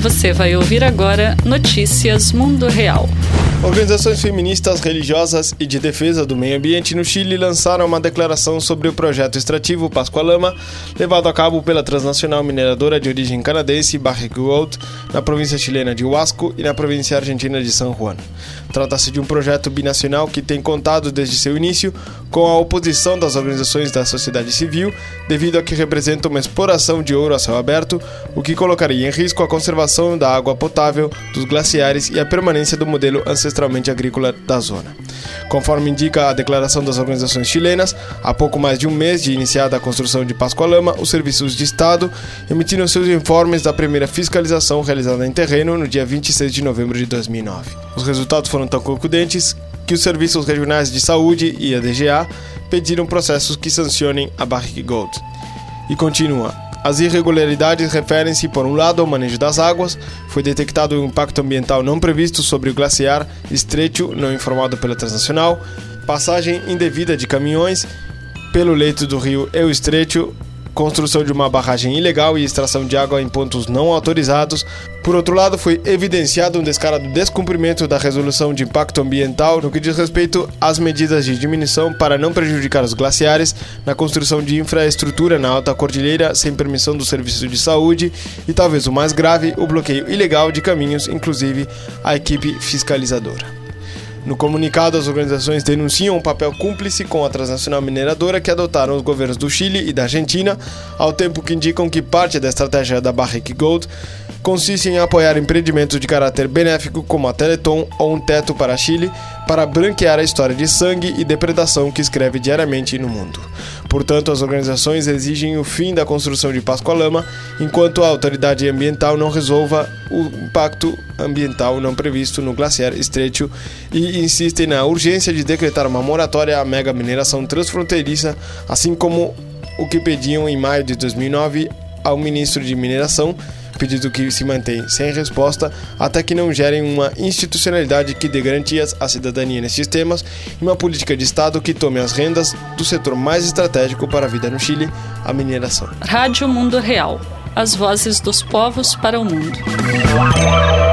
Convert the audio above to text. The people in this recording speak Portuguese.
Você vai ouvir agora Notícias Mundo Real. Organizações feministas, religiosas e de defesa do meio ambiente no Chile lançaram uma declaração sobre o projeto extrativo Pascua-Lama, levado a cabo pela transnacional mineradora de origem canadense Barrick Gold, na província chilena de Huasco e na província argentina de San Juan. Trata-se de um projeto binacional que tem contado desde seu início com a oposição das organizações da sociedade civil, devido a que representa uma exploração de ouro a céu aberto, o que colocaria em risco a conservação da água potável, dos glaciares e a permanência do modelo ancestralmente agrícola da zona. Conforme indica a declaração das organizações chilenas, há pouco mais de um mês de iniciada a construção de Pascua-Lama, os serviços de Estado emitiram seus informes da primeira fiscalização realizada em terreno no dia 26 de novembro de 2009. Os resultados foram tão concludentes que os serviços regionais de saúde e a DGA pediram processos que sancionem a Barrick Gold. E continua. As irregularidades referem-se, por um lado, ao manejo das águas. Foi detectado um impacto ambiental não previsto sobre o glaciar Estrecho, não informado pela transnacional, passagem indevida de caminhões pelo leito do rio El Estrecho, construção de uma barragem ilegal e extração de água em pontos não autorizados. Por outro lado, foi evidenciado um descarado descumprimento da resolução de impacto ambiental no que diz respeito às medidas de diminuição para não prejudicar os glaciares na construção de infraestrutura na Alta Cordilheira sem permissão do serviço de saúde e, talvez o mais grave, o bloqueio ilegal de caminhos, inclusive a equipe fiscalizadora. No comunicado, as organizações denunciam um papel cúmplice com a transnacional mineradora que adotaram os governos do Chile e da Argentina, ao tempo que indicam que parte da estratégia da Barrick Gold consiste em apoiar empreendimentos de caráter benéfico como a Teleton ou um teto para Chile, para branquear a história de sangue e depredação que escreve diariamente no mundo. Portanto, as organizações exigem o fim da construção de Pascua-Lama, enquanto a autoridade ambiental não resolva o impacto ambiental não previsto no glaciar Estrecho e insistem na urgência de decretar uma moratória à mega mineração transfronteiriça, assim como o que pediam em maio de 2009 ao ministro de Mineração, pedido que se mantém sem resposta até que não gerem uma institucionalidade que dê garantias à cidadania nesses temas e uma política de Estado que tome as rendas do setor mais estratégico para a vida no Chile, a mineração. Rádio Mundo Real. As vozes dos povos para o mundo.